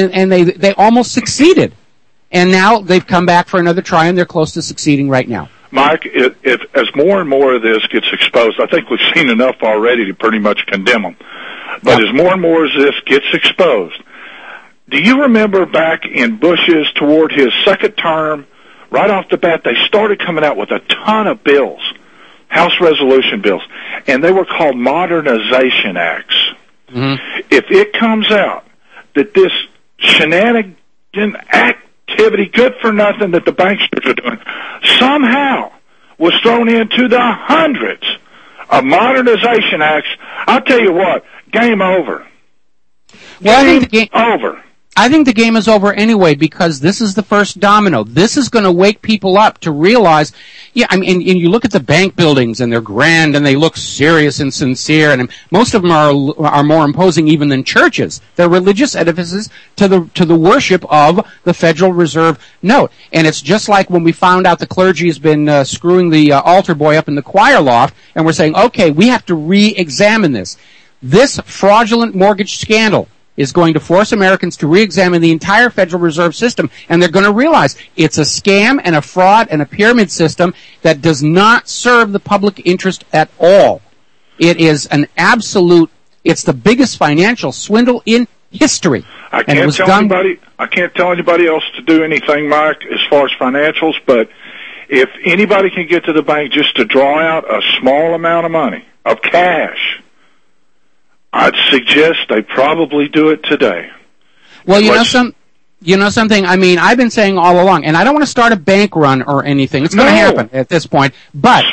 Speaker 2: they almost succeeded. And now they've come back for another try, and they're close to succeeding right now.
Speaker 1: Mike, if as more and more of this gets exposed, I think we've seen enough already to pretty much condemn them. But as more and more of this gets exposed, do you remember back in Bush's toward his second term, right off the bat, they started coming out with a ton of bills, House resolution bills, and they were called modernization acts. Mm-hmm. If it comes out that this shenanigan activity, good for nothing that the banksters are doing, somehow was thrown into the hundreds of modernization acts, I'll tell you what, game over.
Speaker 2: Well, I think the game
Speaker 1: over.
Speaker 2: I think the game is over anyway because this is the first domino. This is going to wake people up to realize, and you look at the bank buildings and they're grand and they look serious and sincere, and most of them are more imposing even than churches. They're religious edifices to the worship of the Federal Reserve note. And it's just like when we found out the clergy has been screwing the altar boy up in the choir loft, and we're saying, okay, we have to re-examine this. This fraudulent mortgage scandal is going to force Americans to re-examine the entire Federal Reserve System, and they're going to realize it's a scam and a fraud and a pyramid system that does not serve the public interest at all. It is an absolute, it's the biggest financial swindle in history.
Speaker 1: I can't tell anybody else to do anything, Mike, as far as financials, but if anybody can get to the bank just to draw out a small amount of money, of cash, I'd suggest they probably do it today.
Speaker 2: Well, you know something? I mean, I've been saying all along, and I don't want to start a bank run or anything. It's going to happen at this point. But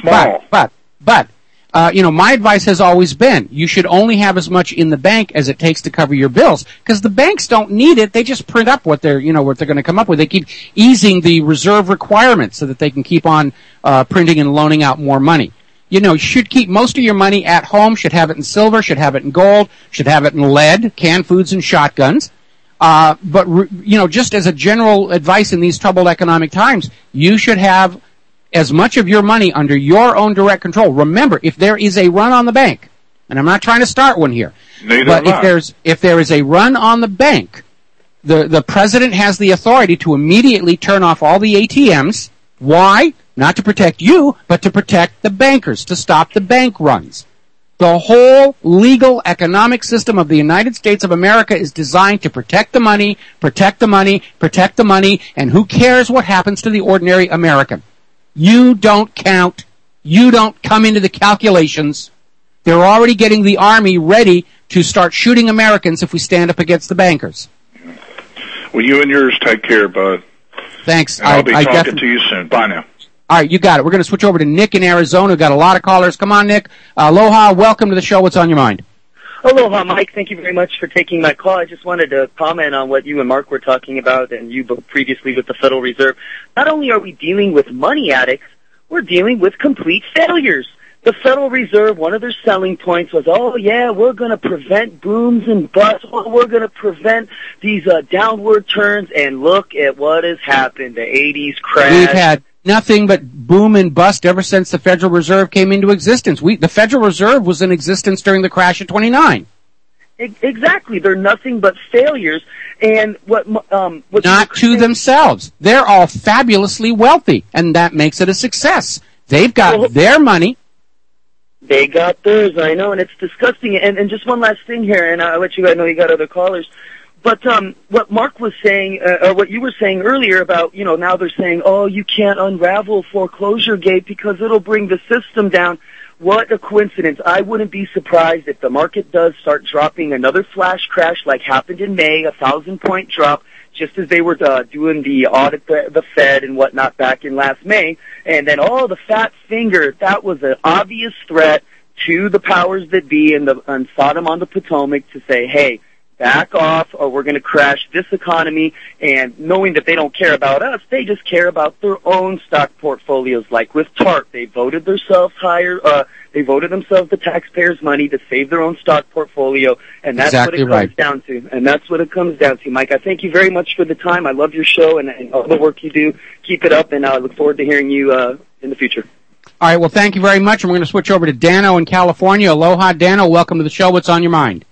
Speaker 2: my advice has always been you should only have as much in the bank as it takes to cover your bills, because the banks don't need it. They just print up what they're going to come up with. They keep easing the reserve requirements so that they can keep on printing and loaning out more money. You should keep most of your money at home, should have it in silver, should have it in gold, should have it in lead, canned foods and shotguns. But just as a general advice in these troubled economic times, you should have as much of your money under your own direct control. Remember, if there is a run on the bank, and I'm not trying to start one here, but if there is a run on the bank, the president has the authority to immediately turn off all the ATMs. Why? Not to protect you, but to protect the bankers, to stop the bank runs. The whole legal economic system of the United States of America is designed to protect the money, and who cares what happens to the ordinary American? You don't count. You don't come into the calculations. They're already getting the Army ready to start shooting Americans if we stand up against the bankers.
Speaker 1: Well, you and yours take care, bud.
Speaker 2: Thanks.
Speaker 1: And I'll be talking to you soon. Bye now.
Speaker 2: All right, you got it. We're going to switch over to Nick in Arizona. We've got a lot of callers. Come on, Nick. Aloha. Welcome to the show. What's on your mind?
Speaker 3: Aloha, Mike. Thank you very much for taking my call. I just wanted to comment on what you and Mark were talking about, and you both previously with the Federal Reserve. Not only are we dealing with money addicts, we're dealing with complete failures. The Federal Reserve, one of their selling points was, we're going to prevent booms and busts. We're going to prevent these downward turns. And look at what has happened. The 80s crash.
Speaker 2: We've had nothing but boom and bust ever since the Federal Reserve came into existence. The Federal Reserve was in existence during the crash of 29.
Speaker 3: Exactly. They're nothing but failures. And what
Speaker 2: not to themselves. They're all fabulously wealthy, and that makes it a success. They've got their money.
Speaker 3: They got theirs, I know, and it's disgusting. And just one last thing here, and I'll let you guys know you got other callers. But what Mark was saying, or what you were saying earlier about, now they're saying, you can't unravel foreclosure gate because it'll bring the system down. What a coincidence. I wouldn't be surprised if the market does start dropping another flash crash like happened in May, 1,000-point drop, just as they were doing the audit, the Fed and whatnot back in last May. And then, the fat finger, that was an obvious threat to the powers that be and Sodom on the Potomac to say, hey, back off or we're going to crash this economy. And knowing that they don't care about us, they just care about their own stock portfolios. Like with TARP, they voted themselves they voted themselves the taxpayers' money to save their own stock portfolio, and that's
Speaker 2: exactly
Speaker 3: what it comes down to. And that's what it comes down to, Mike. I thank you very much for the time. I love your show and all the work you do. Keep it up, and I look forward to hearing you in the future.
Speaker 2: All right, well, thank you very much, and we're going to switch over to Dano in California. Aloha, Dano. Welcome to the show. What's on your mind?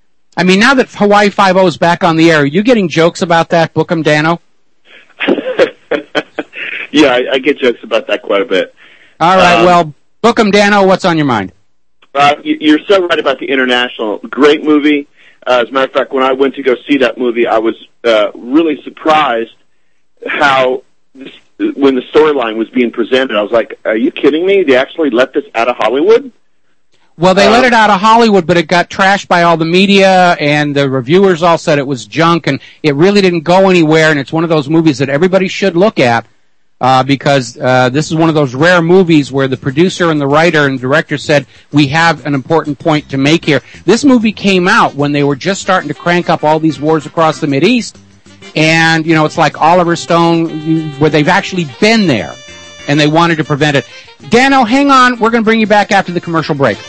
Speaker 2: I mean, now that Hawaii Five-0 is back on the air, are you getting jokes about that? Book 'em, Dano.
Speaker 22: Yeah, I get jokes about that quite a bit.
Speaker 2: All right, well, book 'em, Dano. What's on your mind?
Speaker 4: You're so right about The International. Great movie. As a matter of fact, when I went to go see that movie, I was really surprised how when the storyline was being presented, I was like, are you kidding me? They actually let this out of Hollywood?
Speaker 2: Well, they let it out of Hollywood, but it got trashed by all the media, and the reviewers all said it was junk, and it really didn't go anywhere, and it's one of those movies that everybody should look at, because this is one of those rare movies where the producer and the writer and director said, we have an important point to make here. This movie came out when they were just starting to crank up all these wars across the Mideast, and, it's like Oliver Stone, where they've actually been there, and they wanted to prevent it. Dano, hang on. We're going to bring you back after the commercial break.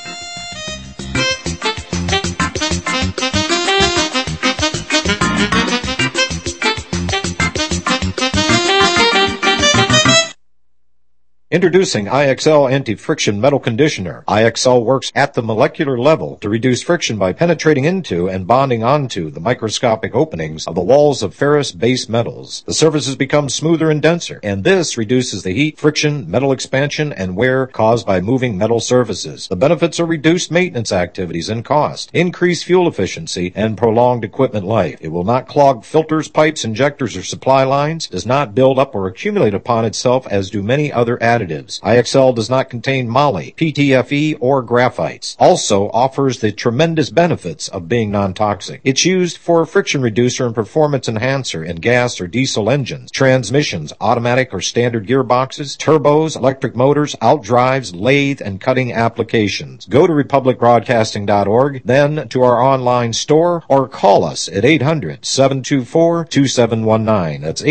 Speaker 17: Introducing IXL Anti-Friction Metal Conditioner. IXL works at the molecular level to reduce friction by penetrating into and bonding onto the microscopic openings of the walls of ferrous base metals. The surfaces become smoother and denser, and this reduces the heat, friction, metal expansion, and wear caused by moving metal surfaces. The benefits are reduced maintenance activities and cost, increased fuel efficiency, and prolonged equipment life. It will not clog filters, pipes, injectors, or supply lines, does not build up or accumulate upon itself as do many other additives. IXL does not contain moly, PTFE, or graphites. Also offers the tremendous benefits of being non-toxic. It's used for a friction reducer and performance enhancer in gas or diesel engines, transmissions, automatic or standard gearboxes, turbos, electric motors, outdrives, lathe, and cutting applications. Go to republicbroadcasting.org, then to our online store, or call us at 800-724-2719. That's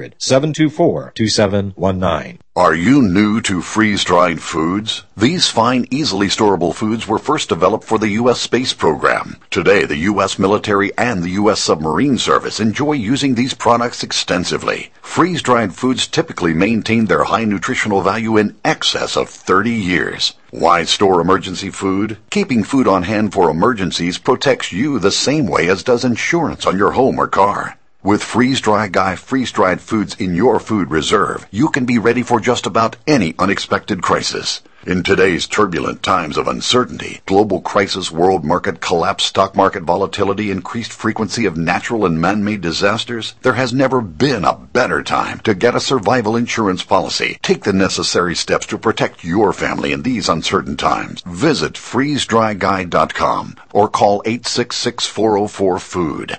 Speaker 17: 800-724-2719.
Speaker 18: Are you new to freeze-dried foods? These fine, easily storable foods were first developed for the U.S. space program. Today, the U.S. military and the U.S. submarine service enjoy using these products extensively. Freeze-dried foods typically maintain their high nutritional value in excess of 30 years. Why store emergency food? Keeping food on hand for emergencies protects you the same way as does insurance on your home or car. With Freeze-Dry Guy freeze-dried foods in your food reserve, you can be ready for just about any unexpected crisis. In today's turbulent times of uncertainty, global crisis, world market collapse, stock market volatility, increased frequency of natural and man-made disasters, there has never been a better time to get a survival insurance policy. Take the necessary steps to protect your family in these uncertain times. Visit freezedryguy.com or call 866-404-FOOD,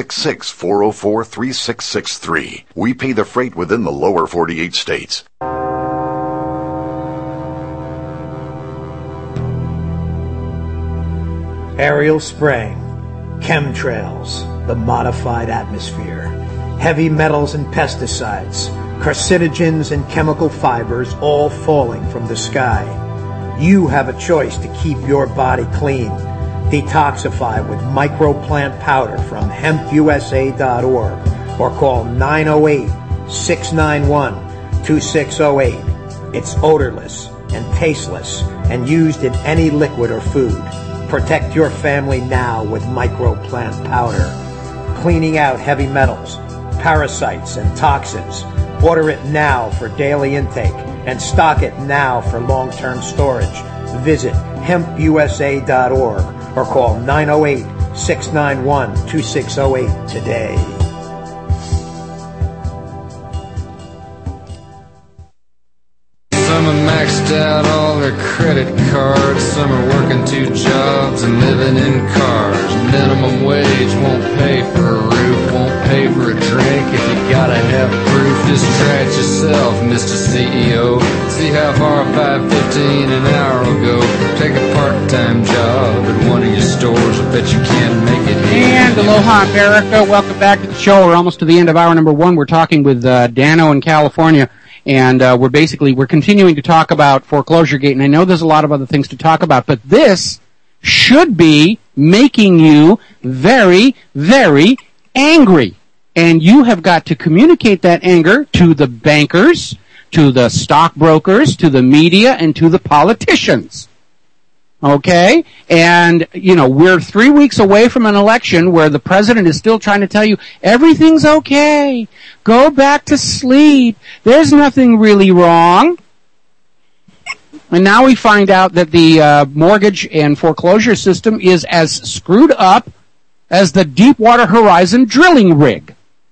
Speaker 18: 866-404-3663. We pay the freight within the lower 48 states.
Speaker 22: Aerial spraying, chemtrails, the modified atmosphere, heavy metals and pesticides, carcinogens and chemical fibers all falling from the sky. You have a choice to keep your body clean. Detoxify with microplant powder from hempusa.org or call 908-691-2608. It's odorless and tasteless and used in any liquid or food. Protect your family now with microplant powder. Cleaning out heavy metals, parasites, and toxins. Order it now for daily intake and stock it now for long-term storage. Visit hempusa.org or call 908-691-2608 today.
Speaker 23: Some are maxed out all their credit cards. Some are working 2 jobs and living in cars. Minimum wage won't pay for a roof, won't pay for a drink. If you gotta have proof, just try it yourself, Mr. CEO. See how far 5.15 an hour will go. Take a part-time job at one of your stores. I bet you can't make it here.
Speaker 2: And aloha, America. Welcome back to the show. We're almost to the end of hour number 1. We're talking with Dano in California. And we're continuing to talk about Foreclosure Gate, and I know there's a lot of other things to talk about, but this should be making you very, very angry. And you have got to communicate that anger to the bankers, to the stockbrokers, to the media, and to the politicians. Okay? And, we're 3 weeks away from an election where the president is still trying to tell you, everything's okay. Go back to sleep. There's nothing really wrong. And now we find out that the mortgage and foreclosure system is as screwed up as the Deepwater Horizon drilling rig.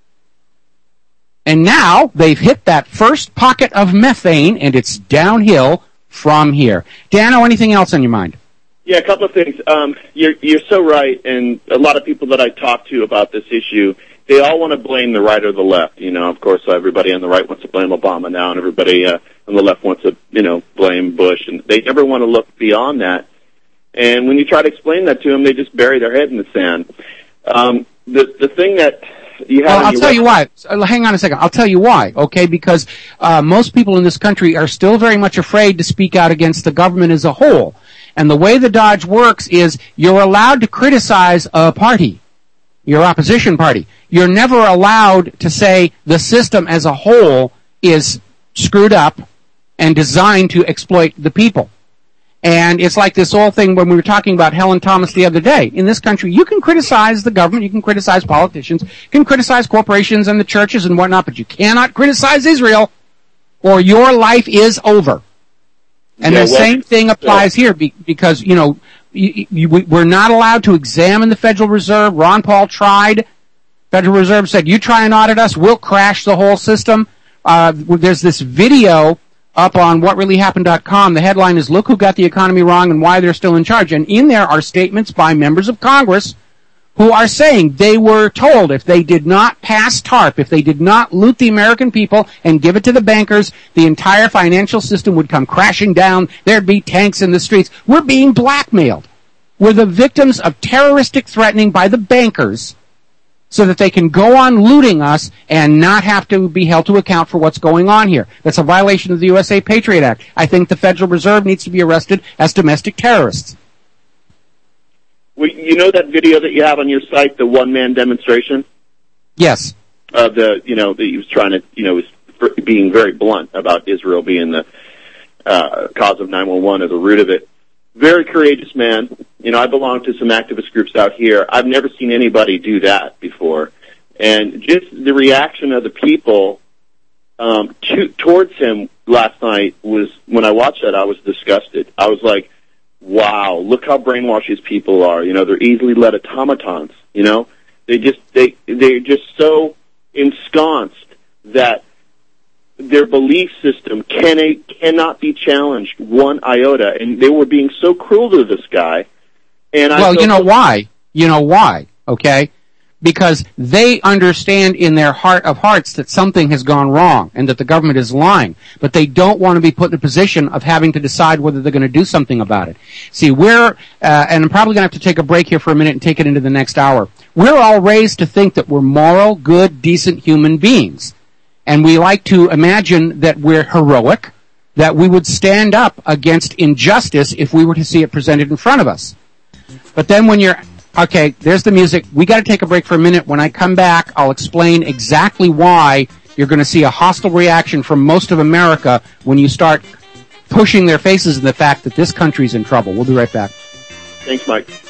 Speaker 2: And now they've hit that first pocket of methane, and it's downhill from here. Dano, anything else on your mind?
Speaker 4: Yeah, a couple of things. You're so right, and a lot of people that I talk to about this issue, they all want to blame the right or the left. You know, of course, everybody on the right wants to blame Obama now, and everybody on the left wants to, blame Bush, and they never want to look beyond that. And when you try to explain that to them, they just bury their head in the sand. The thing that you have...
Speaker 2: Well, I'll tell you why. Hang on a second. I'll tell you why, okay? Because most people in this country are still very much afraid to speak out against the government as a whole. And the way the Dodge works is you're allowed to criticize a party, your opposition party. You're never allowed to say the system as a whole is screwed up and designed to exploit the people. And it's like this whole thing when we were talking about Helen Thomas the other day. In this country, you can criticize the government, you can criticize politicians, you can criticize corporations and the churches and whatnot, but you cannot criticize Israel or your life is over. And the same thing applies here because, we're not allowed to examine the Federal Reserve. Ron Paul tried. Federal Reserve said, you try and audit us, we'll crash the whole system. There's this video up on whatreallyhappened.com. The headline is, Look Who Got the Economy Wrong and Why They're Still in Charge. And in there are statements by members of Congress who are saying they were told if they did not pass TARP, if they did not loot the American people and give it to the bankers, the entire financial system would come crashing down. There'd be tanks in the streets. We're being blackmailed. We're the victims of terroristic threatening by the bankers so that they can go on looting us and not have to be held to account for what's going on here. That's a violation of the USA Patriot Act. I think the Federal Reserve needs to be arrested as domestic terrorists.
Speaker 4: Well, you know that video that you have on your site, the one-man demonstration?
Speaker 2: Yes.
Speaker 4: That he was trying to, was being very blunt about Israel being the cause of 9/11 as a root of it. Very courageous man. I belong to some activist groups out here. I've never seen anybody do that before. And just the reaction of the people towards him last night was, when I watched that, I was disgusted. I was like, wow, look how brainwashed these people are. They're easily led automatons. They're just so ensconced that their belief system cannot be challenged one iota. And they were being so cruel to this guy. And
Speaker 2: you know why? You know why, okay? Because they understand in their heart of hearts that something has gone wrong and that the government is lying. But they don't want to be put in a position of having to decide whether they're going to do something about it. See, and I'm probably going to have to take a break here for a minute and take it into the next hour. We're all raised to think that we're moral, good, decent human beings. And we like to imagine that we're heroic, that we would stand up against injustice if we were to see it presented in front of us. But then when okay, there's the music. We got to take a break for a minute. When I come back, I'll explain exactly why you're going to see a hostile reaction from most of America when you start pushing their faces in the fact that this country's in trouble. We'll be right back.
Speaker 4: Thanks, Mike.